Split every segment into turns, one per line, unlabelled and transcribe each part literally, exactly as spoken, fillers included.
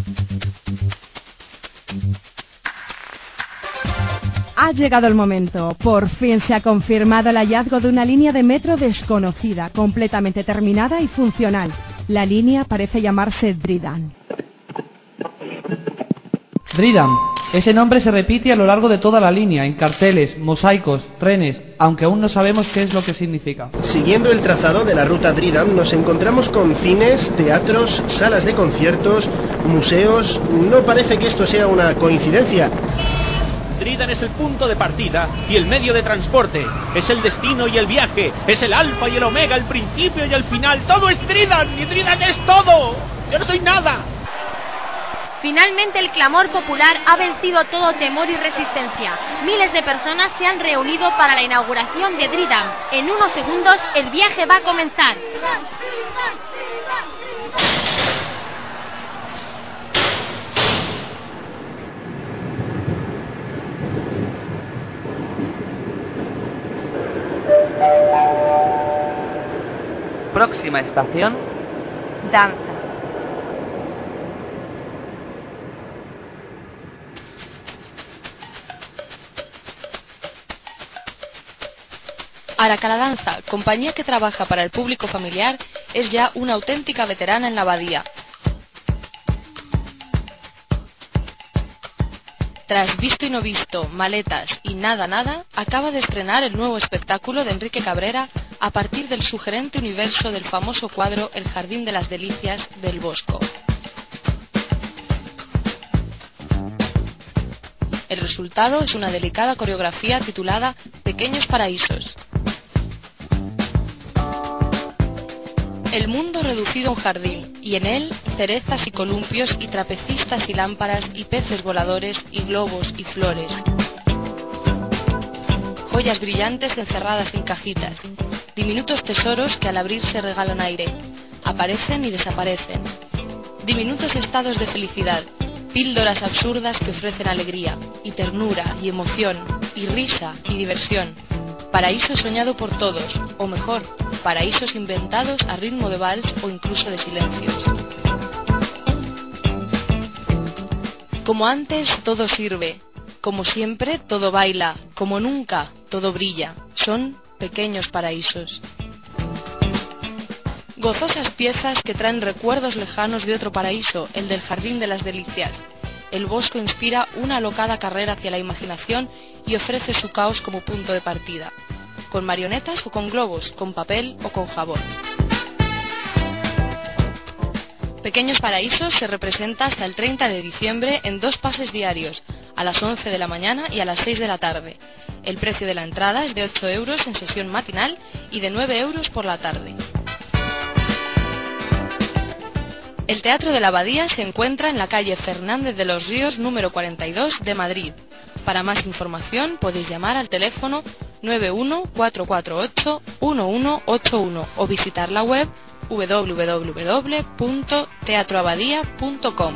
Ha llegado el momento. Por fin se ha confirmado el hallazgo de una línea de metro desconocida, completamente terminada y funcional. La línea parece llamarse Dryden.
Dryden. Ese nombre se repite a lo largo de toda la línea, en carteles, mosaicos, trenes, aunque aún no sabemos qué es lo que significa.
Siguiendo el trazado de la ruta Dryden, nos encontramos con cines, teatros, salas de conciertos, museos. No parece que esto sea una coincidencia.
Dryden es el punto de partida y el medio de transporte. Es el destino y el viaje. Es el alfa y el omega, el principio y el final. Todo es Dryden y Dryden es todo. Yo no soy nada.
Finalmente el clamor popular ha vencido todo temor y resistencia. Miles de personas se han reunido para la inauguración de Dryden. En unos segundos el viaje va a comenzar.
Próxima estación, danza.
Araca la Danza, compañía que trabaja para el público familiar, es ya una auténtica veterana en la abadía. Tras Visto y no visto, Maletas y Nada Nada, acaba de estrenar el nuevo espectáculo de Enrique Cabrera a partir del sugerente universo del famoso cuadro El Jardín de las Delicias del Bosco. El resultado es una delicada coreografía titulada Pequeños Paraísos. El mundo reducido a un jardín, y en él cerezas y columpios y trapecistas y lámparas y peces voladores y globos y flores. Joyas brillantes encerradas en cajitas, diminutos tesoros que al abrirse regalan aire, aparecen y desaparecen. Diminutos estados de felicidad, píldoras absurdas que ofrecen alegría, y ternura, y emoción, y risa, y diversión. Paraíso soñado por todos, o mejor, paraísos inventados a ritmo de vals o incluso de silencios. Como antes, todo sirve. Como siempre, todo baila. Como nunca, todo brilla. Son pequeños paraísos. Gozosas piezas que traen recuerdos lejanos de otro paraíso, el del Jardín de las Delicias. El Bosco inspira una alocada carrera hacia la imaginación y ofrece su caos como punto de partida. Con marionetas o con globos, con papel o con jabón. Pequeños Paraísos se representa hasta el treinta de diciembre en dos pases diarios, a las once de la mañana y a las seis de la tarde. El precio de la entrada es de ocho euros en sesión matinal y de nueve euros por la tarde. El Teatro de la Abadía se encuentra en la calle Fernández de los Ríos número cuarenta y dos de Madrid. Para más información podéis llamar al teléfono nueve uno cuatro cuatro ocho uno uno ocho uno o visitar la web w w w punto teatro abadía punto com.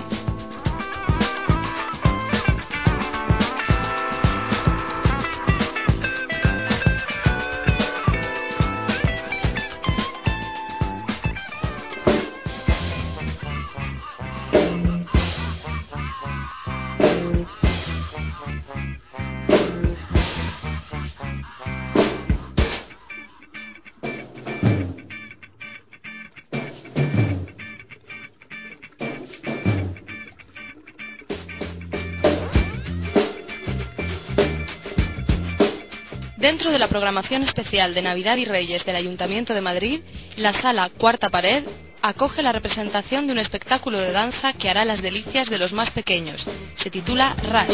Dentro de la programación especial de Navidad y Reyes del Ayuntamiento de Madrid, la sala Cuarta Pared acoge la representación de un espectáculo de danza que hará las delicias de los más pequeños. Se titula Rush.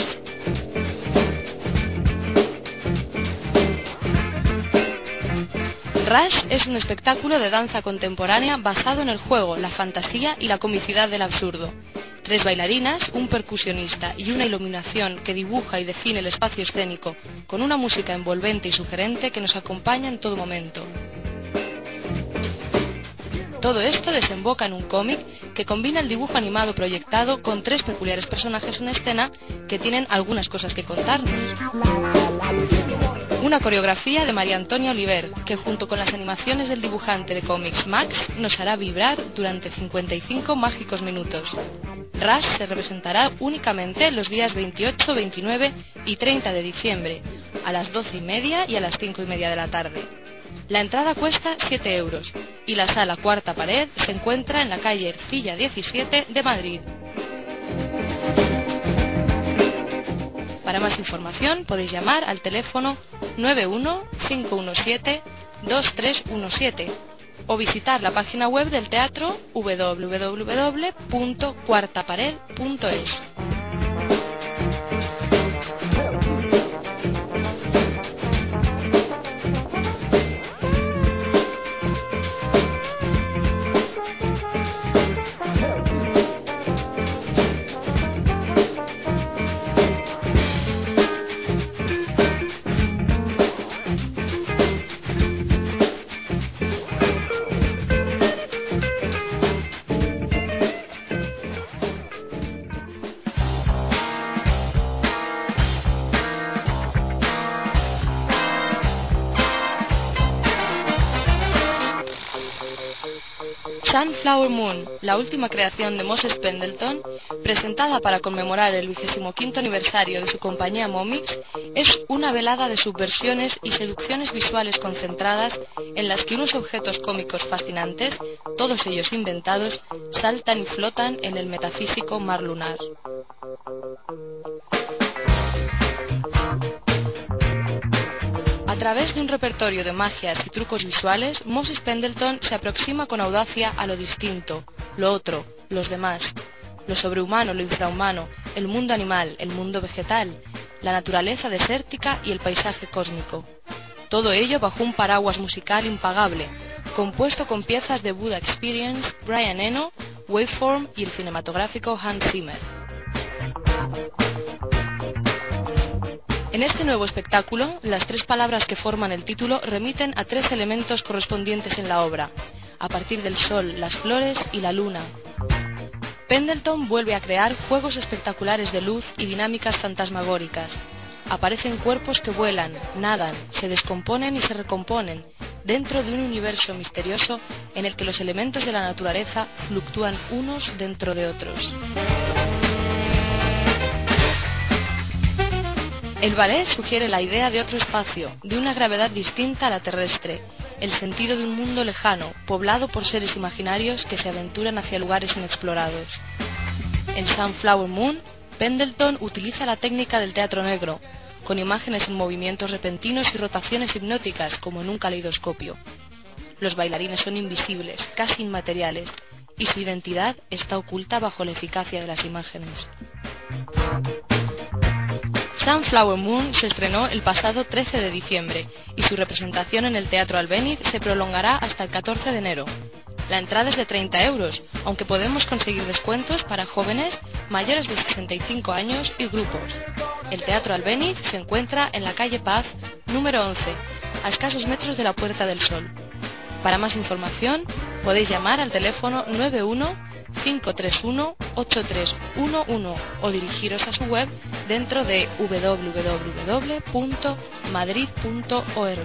Rush es un espectáculo de danza contemporánea basado en el juego, la fantasía y la comicidad del absurdo. Tres bailarinas, un percusionista y una iluminación que dibuja y define el espacio escénico, con una música envolvente y sugerente que nos acompaña en todo momento. Todo esto desemboca en un cómic que combina el dibujo animado proyectado con tres peculiares personajes en escena que tienen algunas cosas que contarnos. Una coreografía de María Antonia Oliver, que junto con las animaciones del dibujante de cómics Max, nos hará vibrar durante cincuenta y cinco mágicos minutos. Rush se representará únicamente los días veintiocho, veintinueve y treinta de diciembre, a las doce y media y a las cinco y media de la tarde. La entrada cuesta siete euros y la sala Cuarta Pared se encuentra en la calle Ercilla diecisiete de Madrid. Para más información podéis llamar al teléfono nueve uno cinco uno siete dos tres uno siete o visitar la página web del teatro doble u doble u doble u punto cuarta pared punto es. Sunflower Moon, la última creación de Moses Pendleton, presentada para conmemorar el vigésimo quinto aniversario de su compañía Momix, es una velada de subversiones y seducciones visuales concentradas en las que unos objetos cómicos fascinantes, todos ellos inventados, saltan y flotan en el metafísico mar lunar. A través de un repertorio de magias y trucos visuales, Moses Pendleton se aproxima con audacia a lo distinto, lo otro, los demás, lo sobrehumano, lo infrahumano, el mundo animal, el mundo vegetal, la naturaleza desértica y el paisaje cósmico. Todo ello bajo un paraguas musical impagable, compuesto con piezas de Buddha Experience, Brian Eno, Waveform y el cinematográfico Hans Zimmer. En este nuevo espectáculo, las tres palabras que forman el título remiten a tres elementos correspondientes en la obra, a partir del sol, las flores y la luna. Pendleton vuelve a crear juegos espectaculares de luz y dinámicas fantasmagóricas. Aparecen cuerpos que vuelan, nadan, se descomponen y se recomponen, dentro de un universo misterioso en el que los elementos de la naturaleza fluctúan unos dentro de otros. El ballet sugiere la idea de otro espacio, de una gravedad distinta a la terrestre, el sentido de un mundo lejano, poblado por seres imaginarios que se aventuran hacia lugares inexplorados. En Sunflower Moon, Pendleton utiliza la técnica del teatro negro, con imágenes en movimientos repentinos y rotaciones hipnóticas como en un caleidoscopio. Los bailarines son invisibles, casi inmateriales, y su identidad está oculta bajo la eficacia de las imágenes. Sunflower Moon se estrenó el pasado trece de diciembre y su representación en el Teatro Albéniz se prolongará hasta el catorce de enero. La entrada es de treinta euros, aunque podemos conseguir descuentos para jóvenes mayores de sesenta y cinco años y grupos. El Teatro Albéniz se encuentra en la calle Paz, número once, a escasos metros de la Puerta del Sol. Para más información, podéis llamar al teléfono nueve uno cinco tres uno ocho tres uno uno o dirigiros a su web dentro de doble u doble u doble u punto madrid punto org.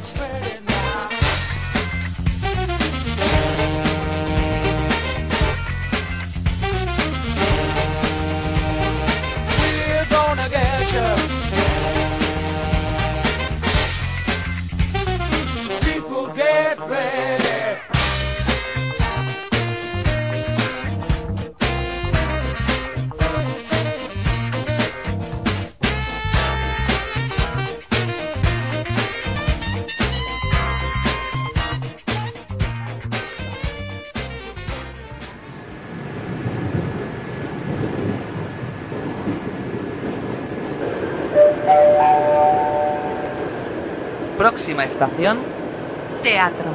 Próxima estación, teatro.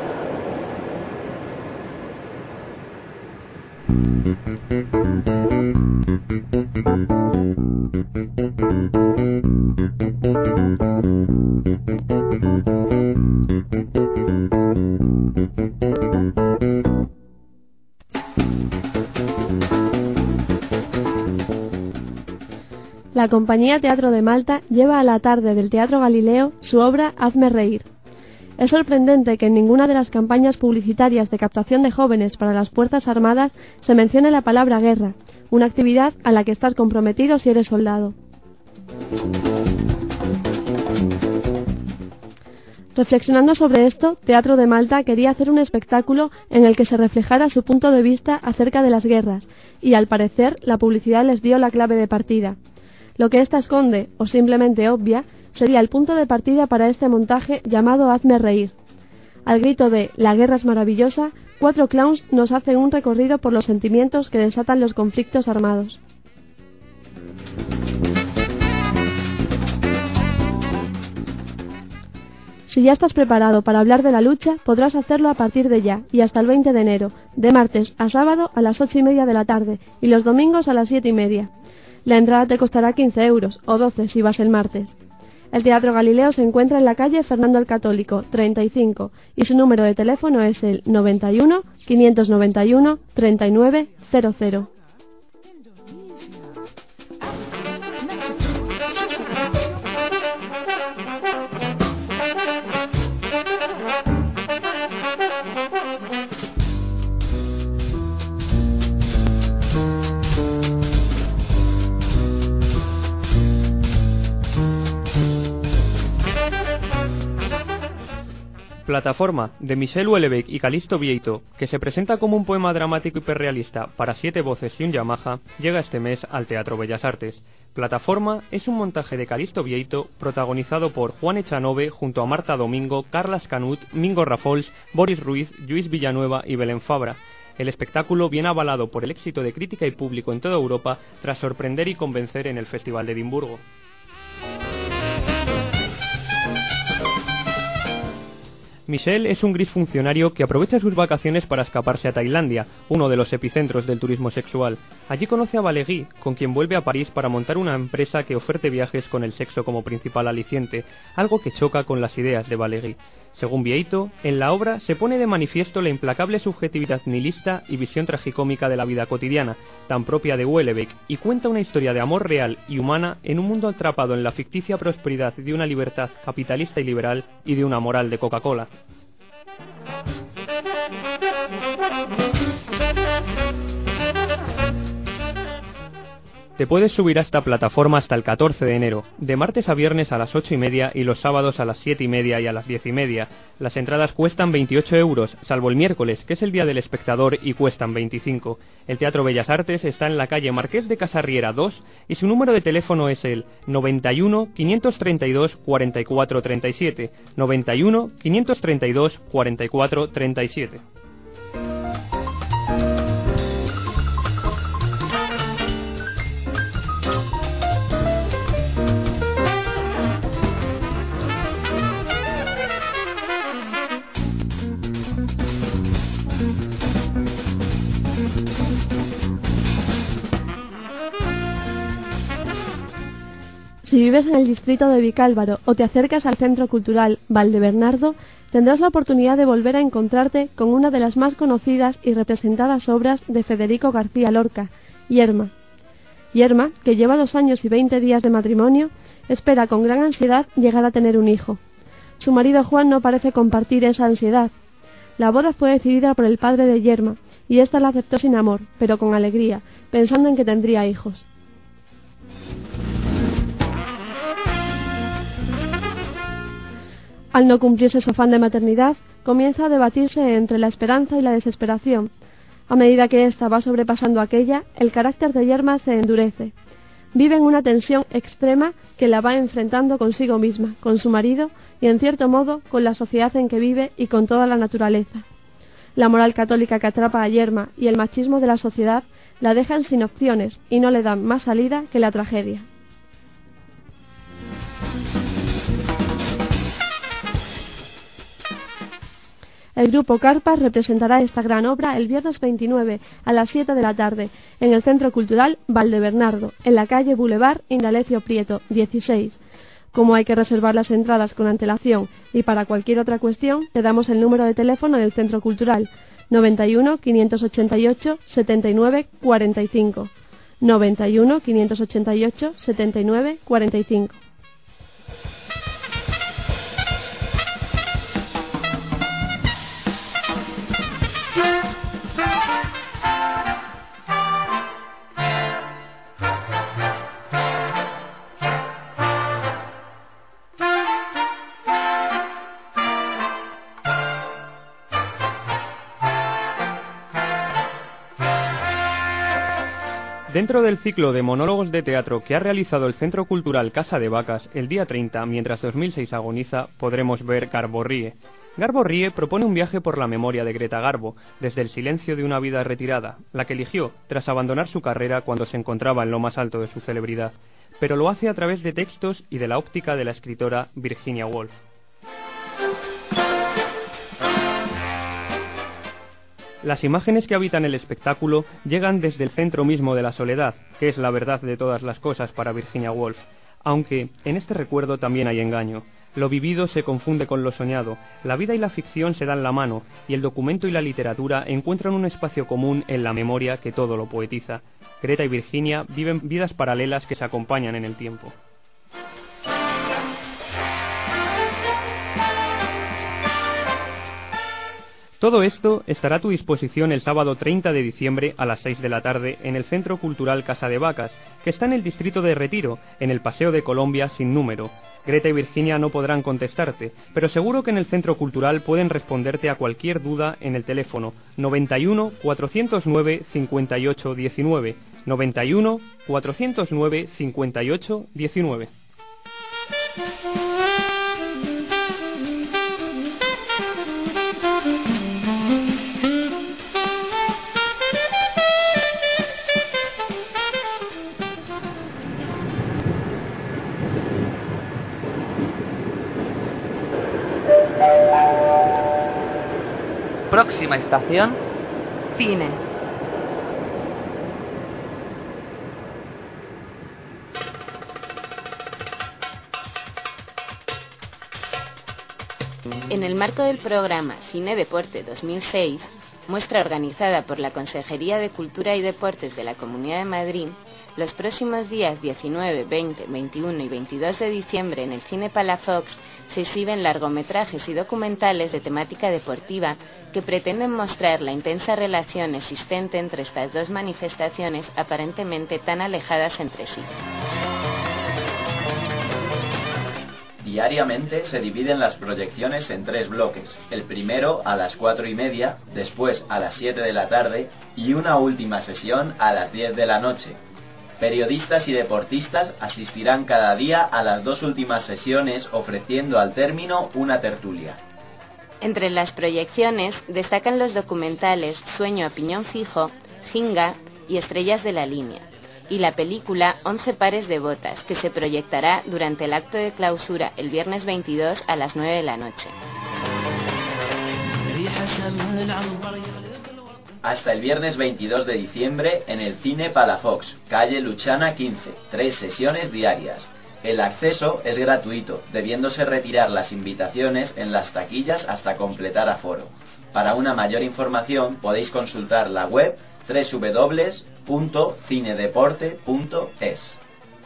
La Compañía Teatro de Malta lleva a la tarde del Teatro Galileo su obra Hazme reír. Es sorprendente que en ninguna de las campañas publicitarias de captación de jóvenes para las Fuerzas Armadas se mencione la palabra guerra, una actividad a la que estás comprometido si eres soldado. Reflexionando sobre esto, Teatro de Malta quería hacer un espectáculo en el que se reflejara su punto de vista acerca de las guerras, y al parecer la publicidad les dio la clave de partida. Lo que ésta esconde, o simplemente obvia, sería el punto de partida para este montaje llamado Hazme reír. Al grito de «La guerra es maravillosa», cuatro clowns nos hacen un recorrido por los sentimientos que desatan los conflictos armados. Si ya estás preparado para hablar de la lucha, podrás hacerlo a partir de ya y hasta el veinte de enero, de martes a sábado a las ocho y media de la tarde y los domingos a las siete y media. La entrada te costará quince euros, o doce si vas el martes. El Teatro Galileo se encuentra en la calle Fernando el Católico, treinta y cinco, y su número de teléfono es el noventa y uno, quinientos noventa y uno, treinta y nueve, cero cero.
Plataforma, de Michel Houellebecq y Calixto Vieito, que se presenta como un poema dramático hiperrealista para siete voces y un Yamaha, llega este mes al Teatro Bellas Artes. Plataforma es un montaje de Calixto Vieito protagonizado por Juan Echanove junto a Marta Domingo, Carlas Canut, Mingo Rafols, Boris Ruiz, Lluís Villanueva y Belén Fabra. El espectáculo viene avalado por el éxito de crítica y público en toda Europa tras sorprender y convencer en el Festival de Edimburgo. Michel es un gris funcionario que aprovecha sus vacaciones para escaparse a Tailandia, uno de los epicentros del turismo sexual. Allí conoce a Valérie, con quien vuelve a París para montar una empresa que oferte viajes con el sexo como principal aliciente, algo que choca con las ideas de Valérie. Según Vieito, en la obra se pone de manifiesto la implacable subjetividad nihilista y visión tragicómica de la vida cotidiana, tan propia de Houellebecq, y cuenta una historia de amor real y humana en un mundo atrapado en la ficticia prosperidad de una libertad capitalista y liberal y de una moral de Coca-Cola. Te puedes subir a esta plataforma hasta el catorce de enero, de martes a viernes a las ocho y media y los sábados a las siete y media y a las diez y media. Las entradas cuestan veintiocho euros, salvo el miércoles, que es el día del espectador, y cuestan veinticinco. El Teatro Bellas Artes está en la calle Marqués de Casarriera dos y su número de teléfono es el noventa y uno, quinientos treinta y dos, cuarenta y cuatro treinta y siete, noventa y uno, quinientos treinta y dos, cuarenta y cuatro treinta y siete.
Si vives en el distrito de Vicálvaro o te acercas al Centro Cultural Valdebernardo, tendrás la oportunidad de volver a encontrarte con una de las más conocidas y representadas obras de Federico García Lorca, Yerma. Yerma, que lleva dos años y veinte días de matrimonio, espera con gran ansiedad llegar a tener un hijo. Su marido Juan no parece compartir esa ansiedad. La boda fue decidida por el padre de Yerma, y ésta la aceptó sin amor, pero con alegría, pensando en que tendría hijos. Al no cumplirse su afán de maternidad, comienza a debatirse entre la esperanza y la desesperación. A medida que ésta va sobrepasando aquella, el carácter de Yerma se endurece. Vive en una tensión extrema que la va enfrentando consigo misma, con su marido y, en cierto modo, con la sociedad en que vive y con toda la naturaleza. La moral católica que atrapa a Yerma y el machismo de la sociedad la dejan sin opciones y no le dan más salida que la tragedia. El grupo Carpas representará esta gran obra el viernes veintinueve a las siete de la tarde en el Centro Cultural Valdebernardo, en la calle Boulevard Indalecio Prieto, dieciséis. Como hay que reservar las entradas con antelación y para cualquier otra cuestión, te damos el número de teléfono del Centro Cultural noventa y uno, quinientos ochenta y ocho, setenta y nueve, cuarenta y cinco. noventa y uno, quinientos ochenta y ocho, setenta y nueve, cuarenta y cinco.
Dentro del ciclo de monólogos de teatro que ha realizado el Centro Cultural Casa de Vacas el día treinta, mientras dos mil seis agoniza, podremos ver Garbo ríe. Garbo ríe propone un viaje por la memoria de Greta Garbo, desde el silencio de una vida retirada, la que eligió tras abandonar su carrera cuando se encontraba en lo más alto de su celebridad, pero lo hace a través de textos y de la óptica de la escritora Virginia Woolf. Las imágenes que habitan el espectáculo llegan desde el centro mismo de la soledad, que es la verdad de todas las cosas para Virginia Woolf, aunque en este recuerdo también hay engaño. Lo vivido se confunde con lo soñado, la vida y la ficción se dan la mano, y el documento y la literatura encuentran un espacio común en la memoria que todo lo poetiza. Greta y Virginia viven vidas paralelas que se acompañan en el tiempo. Todo esto estará a tu disposición el sábado treinta de diciembre a las seis de la tarde en el Centro Cultural Casa de Vacas, que está en el distrito de Retiro, en el Paseo de Colombia sin número. Greta y Virginia no podrán contestarte, pero seguro que en el Centro Cultural pueden responderte a cualquier duda en el teléfono noventa y uno, cuatrocientos nueve, cincuenta y ocho diecinueve, noventa y uno, cuatrocientos nueve, cincuenta y ocho diecinueve.
Próxima estación, cine.
En el marco del programa Cine Deporte dos mil seis, muestra organizada por la Consejería de Cultura y Deportes de la Comunidad de Madrid, los próximos días diecinueve, veinte, veintiuno y veintidós de diciembre en el Cine Palafox se exhiben largometrajes y documentales de temática deportiva que pretenden mostrar la intensa relación existente entre estas dos manifestaciones aparentemente tan alejadas entre sí.
Diariamente se dividen las proyecciones en tres bloques, el primero a las cuatro y media, después a las siete de la tarde y una última sesión a las diez de la noche. Periodistas y deportistas asistirán cada día a las dos últimas sesiones ofreciendo al término una tertulia.
Entre las proyecciones destacan los documentales Sueño a piñón fijo, Jinga y Estrellas de la línea, y la película Once pares de botas, que se proyectará durante el acto de clausura el viernes veintidós a las nueve de la noche.
Hasta el viernes veintidós de diciembre en el Cine Palafox, calle Luchana quince, tres sesiones diarias. El acceso es gratuito, debiéndose retirar las invitaciones en las taquillas hasta completar aforo. Para una mayor información podéis consultar la web doble u doble u doble u punto cinedeporte punto es.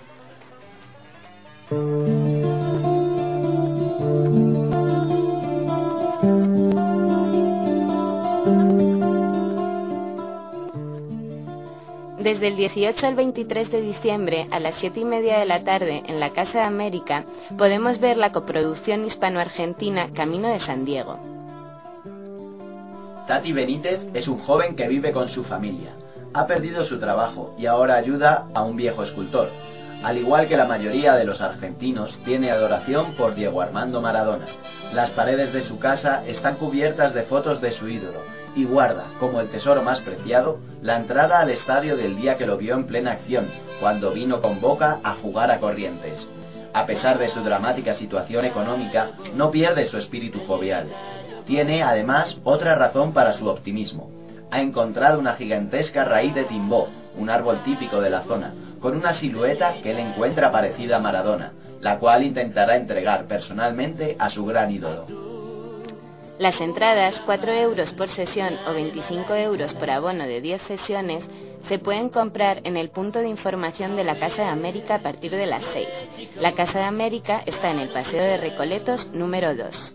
Desde el dieciocho al veintitrés de diciembre a las siete y media de la tarde en la Casa de América podemos ver la coproducción hispano-argentina Camino de San Diego.
Tati Benítez es un joven que vive con su familia. Ha perdido su trabajo y ahora ayuda a un viejo escultor. Al igual que la mayoría de los argentinos, tiene adoración por Diego Armando Maradona. Las paredes de su casa están cubiertas de fotos de su ídolo y guarda, como el tesoro más preciado, la entrada al estadio del día que lo vio en plena acción, cuando vino con Boca a jugar a Corrientes. A pesar de su dramática situación económica, no pierde su espíritu jovial. Tiene, además, otra razón para su optimismo. Ha encontrado una gigantesca raíz de timbó, un árbol típico de la zona, con una silueta que él encuentra parecida a Maradona, la cual intentará entregar personalmente a su gran ídolo.
Las entradas, cuatro euros por sesión o veinticinco euros por abono de diez sesiones, se pueden comprar en el punto de información de la Casa de América a partir de las seis. La Casa de América está en el Paseo de Recoletos número dos.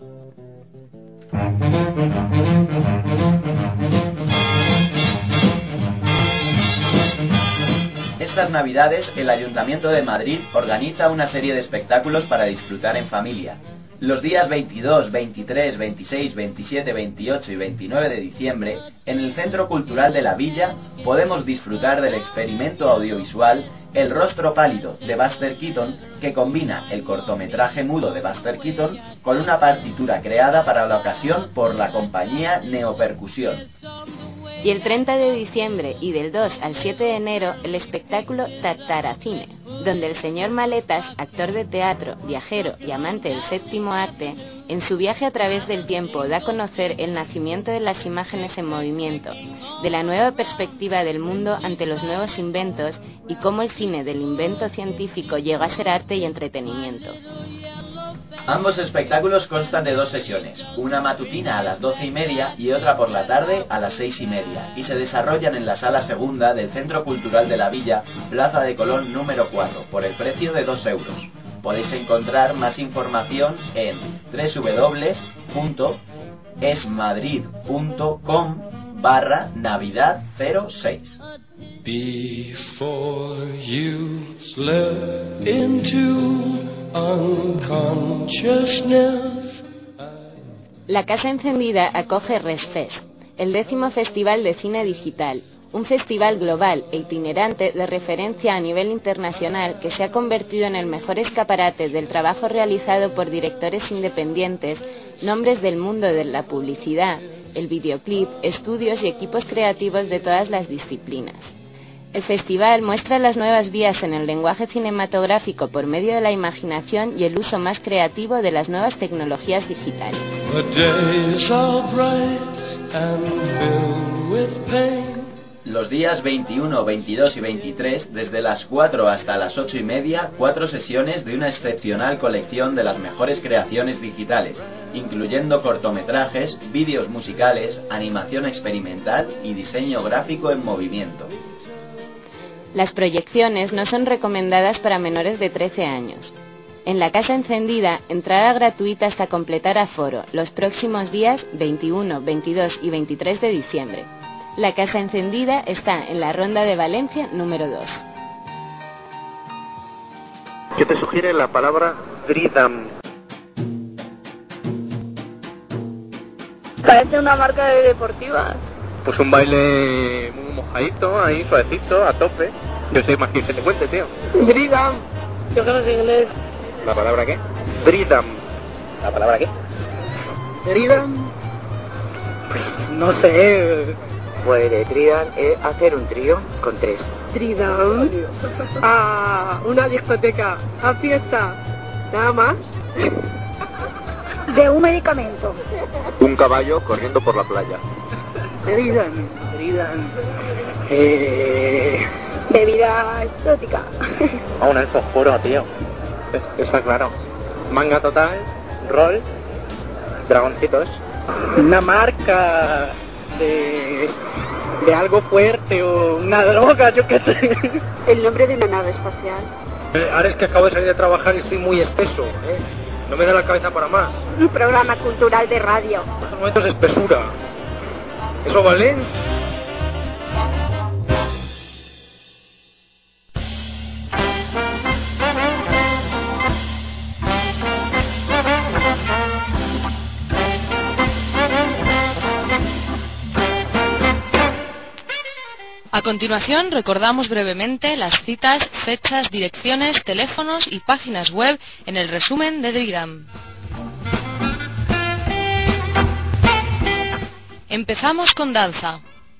Estas Navidades, el Ayuntamiento de Madrid organiza una serie de espectáculos para disfrutar en familia. Los días veintidós, veintitrés, veintiséis, veintisiete, veintiocho y veintinueve de diciembre, en el Centro Cultural de la Villa, podemos disfrutar del experimento audiovisual El rostro pálido de Buster Keaton, que combina el cortometraje mudo de Buster Keaton con una partitura creada para la ocasión por la compañía Neopercusión.
Y el treinta de diciembre y del dos al siete de enero, el espectáculo Tataracine, donde el señor Maletas, actor de teatro, viajero y amante del séptimo arte, en su viaje a través del tiempo da a conocer el nacimiento de las imágenes en movimiento, de la nueva perspectiva del mundo ante los nuevos inventos y cómo el cine del invento científico llegó a ser arte y entretenimiento.
Ambos espectáculos constan de dos sesiones, una matutina a las doce y media y otra por la tarde a las seis y media, y se desarrollan en la sala segunda del Centro Cultural de la Villa, Plaza de Colón número cuatro, por el precio de dos euros. Podéis encontrar más información en doble u doble u doble u punto esmadrid punto com barra Navidad cero seis.
Before you slip into unconsciousness.
La Casa Encendida acoge ResFest, el décimo Festival de Cine Digital, un festival global e itinerante de referencia a nivel internacional que se ha convertido en el mejor escaparate del trabajo realizado por directores independientes, nombres del mundo de la publicidad, el videoclip, estudios y equipos creativos de todas las disciplinas. El festival muestra las nuevas vías en el lenguaje cinematográfico por medio de la imaginación y el uso más creativo de las nuevas tecnologías digitales.
Los días veintiuno, veintidós y veintitrés, desde las cuatro hasta las ocho y media, cuatro sesiones de una excepcional colección de las mejores creaciones digitales, incluyendo cortometrajes, vídeos musicales, animación experimental y diseño gráfico en movimiento.
Las proyecciones no son recomendadas para menores de trece años. En la Casa Encendida, entrada gratuita hasta completar aforo, los próximos días veintiuno, veintidós y veintitrés de diciembre. La Casa Encendida está en la Ronda de Valencia número dos.
¿Qué te sugiere la palabra Dridam?
Parece una marca de deportivas.
Pues un baile muy mojadito, ahí suavecito, a tope. Yo sé más que se te cuente, tío.
Dridam. Yo que no sé inglés.
¿La palabra qué? Dridam. ¿La palabra qué?
Dridam.
Pues no sé.
Pues Dridam es hacer un trío con tres.
Dridam. Ah, una discoteca. A fiesta. Nada más. De un medicamento.
Un caballo corriendo por la playa.
Dridam. Dridam. Eh... Bebida exótica.
Aún es fosforo, tío. Está claro. Manga total, rol, dragoncitos.
Una marca de, de algo fuerte o una droga, yo qué sé. El nombre de una nave espacial.
Eh, ahora es que acabo de salir de trabajar y estoy muy espeso, ¿eh? No me da la cabeza para más.
Un programa cultural de radio.
En estos momentos es espesura. ¿Eso vale?
A continuación, recordamos brevemente las citas, fechas, direcciones, teléfonos y páginas web en el resumen de Dridam. Empezamos con danza.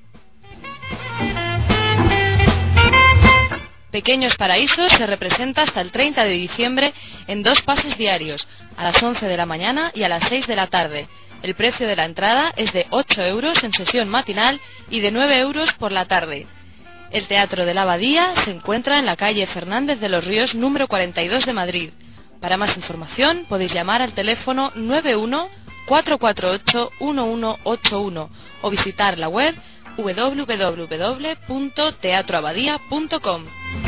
Pequeños Paraísos se representa hasta el treinta de diciembre en dos pases diarios, a las once de la mañana y a las seis de la tarde. El precio de la entrada es de ocho euros en sesión matinal y de nueve euros por la tarde. El Teatro de la Abadía se encuentra en la calle Fernández de los Ríos número cuarenta y dos de Madrid. Para más información podéis llamar al teléfono nueve uno cuatro cuatro ocho uno uno ocho uno o visitar la web doble u doble u doble u punto teatro abadía punto com.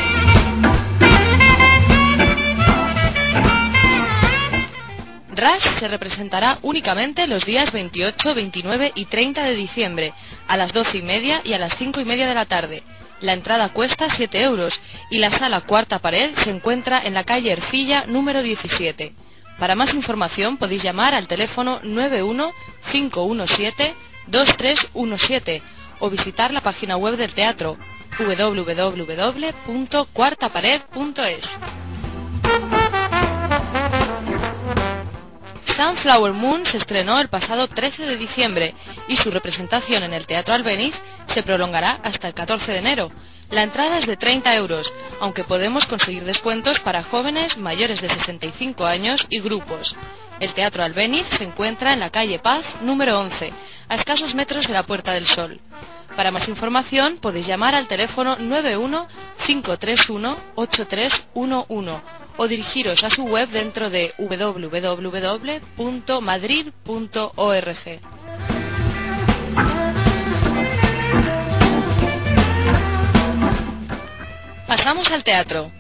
Rush se representará únicamente los días veintiocho, veintinueve y treinta de diciembre, a las doce y media y a las cinco y media de la tarde. La entrada cuesta siete euros y la sala Cuarta Pared se encuentra en la calle Ercilla número diecisiete. Para más información podéis llamar al teléfono nueve uno cinco uno siete dos tres uno siete o visitar la página web del teatro doble u doble u doble u punto cuarta pared punto es. Sunflower Moon se estrenó el pasado trece de diciembre y su representación en el Teatro Albéniz se prolongará hasta el catorce de enero. La entrada es de treinta euros, aunque podemos conseguir descuentos para jóvenes mayores de sesenta y cinco años y grupos. El Teatro Albéniz se encuentra en la calle Paz, número once, a escasos metros de la Puerta del Sol. Para más información podéis llamar al teléfono nueve uno cinco tres uno ocho tres uno uno o dirigiros a su web dentro de doble u doble u doble u punto madrid punto org. Pasamos al teatro.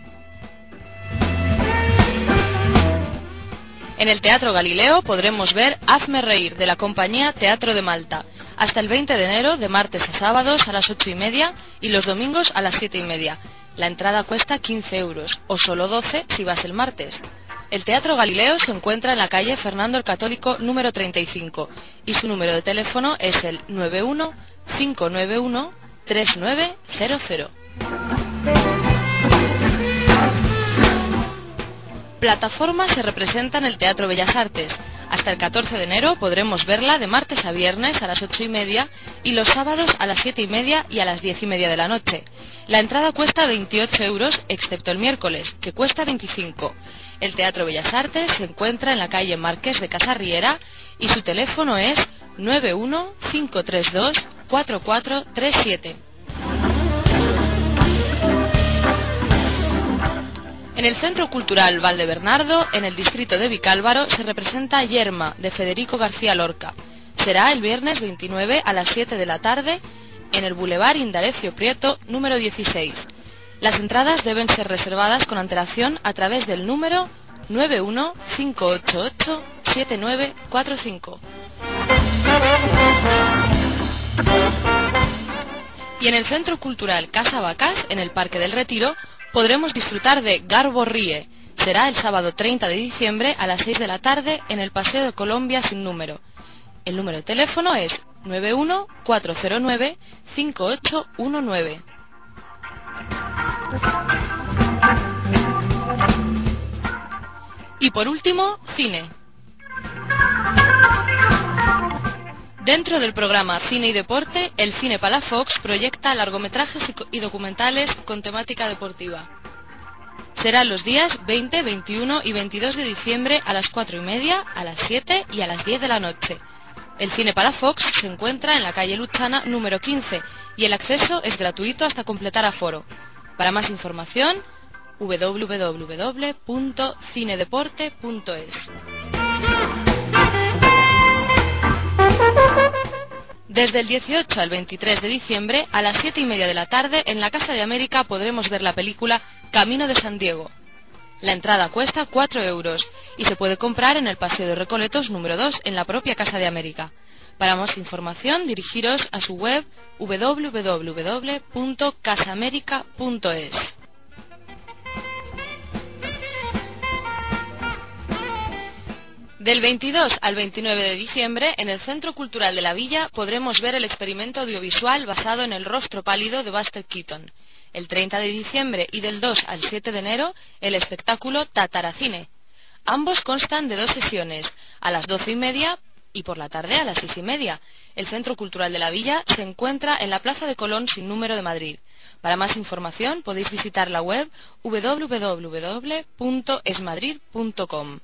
En el Teatro Galileo podremos ver Hazme Reír, de la compañía Teatro de Malta, hasta el veinte de enero, de martes a sábados a las ocho y media y los domingos a las siete y media. La entrada cuesta quince euros, o solo doce si vas el martes. El Teatro Galileo se encuentra en la calle Fernando el Católico número treinta y cinco y su número de teléfono es el nueve uno cinco nueve uno tres nueve cero cero. Plataforma se representa en el Teatro Bellas Artes. Hasta el catorce de enero podremos verla de martes a viernes a las ocho y media y los sábados a las siete y media y a las diez y media de la noche. La entrada cuesta veintiocho euros, excepto el miércoles, que cuesta veinticinco. El Teatro Bellas Artes se encuentra en la calle Marqués de Casarriera y su teléfono es nueve uno cinco tres dos cuatro cuatro tres siete. En el Centro Cultural Valdebernardo, en el distrito de Vicálvaro, se representa Yerma, de Federico García Lorca. Será el viernes veintinueve a las siete de la tarde en el Boulevard Indalecio Prieto, número dieciséis. Las entradas deben ser reservadas con antelación a través del número nueve uno cinco ocho ocho siete nueve cuatro cinco. Y en el Centro Cultural Casa Vacas, en el Parque del Retiro, podremos disfrutar de Garbo Ríe. Será el sábado treinta de diciembre a las seis de la tarde en el Paseo de Colombia sin número. El número de teléfono es nueve uno cuatro cero nueve cinco ocho uno nueve. Y por último, cine. Dentro del programa Cine y Deporte, el Cine Palafox proyecta largometrajes y documentales con temática deportiva. Serán los días veinte, veintiuno y veintidós de diciembre a las cuatro y media, a las siete y a las diez de la noche. El Cine Palafox se encuentra en la calle Luchana número quince y el acceso es gratuito hasta completar aforo. Para más información, doble u doble u doble u punto cine deporte punto es. Desde el dieciocho al veintitrés de diciembre, a las siete y media de la tarde, en la Casa de América podremos ver la película Camino de San Diego. La entrada cuesta cuatro euros y se puede comprar en el Paseo de Recoletos número dos, en la propia Casa de América. Para más información, dirigiros a su web doble u doble u doble u punto casa américa punto es. Del veintidós al veintinueve de diciembre, en el Centro Cultural de la Villa, podremos ver el experimento audiovisual basado en El rostro pálido de Buster Keaton. El treinta de diciembre y del dos al siete de enero, el espectáculo Tataracine. Ambos constan de dos sesiones, a las doce y media y por la tarde a las seis y media. El Centro Cultural de la Villa se encuentra en la Plaza de Colón sin número de Madrid. Para más información podéis visitar la web doble u doble u doble u punto esmadrid punto com.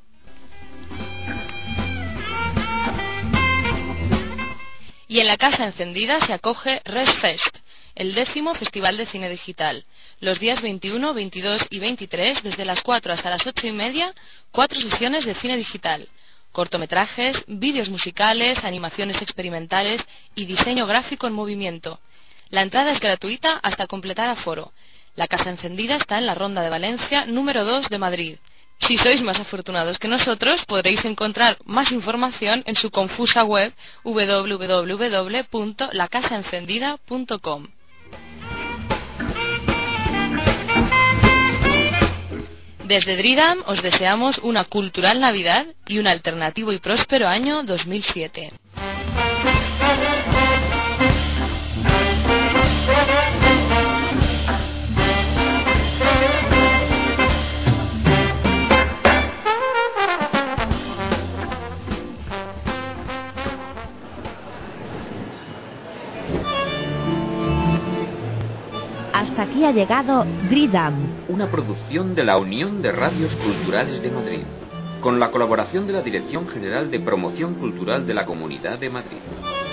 Y en la Casa Encendida se acoge ResFest, el décimo Festival de Cine Digital. Los días veintiuno, veintidós y veintitrés, desde las cuatro hasta las ocho y media, cuatro sesiones de cine digital. Cortometrajes, vídeos musicales, animaciones experimentales y diseño gráfico en movimiento. La entrada es gratuita hasta completar aforo. La Casa Encendida está en la Ronda de Valencia, número dos de Madrid. Si sois más afortunados que nosotros, podréis encontrar más información en su confusa web doble u doble u doble u punto la casa encendida punto com. Desde Dridam os deseamos una cultural Navidad y un alternativo y próspero año dos mil siete.
Hasta aquí ha llegado Dridam,
una producción de la Unión de Radios Culturales de Madrid, con la colaboración de la Dirección General de Promoción Cultural de la Comunidad de Madrid.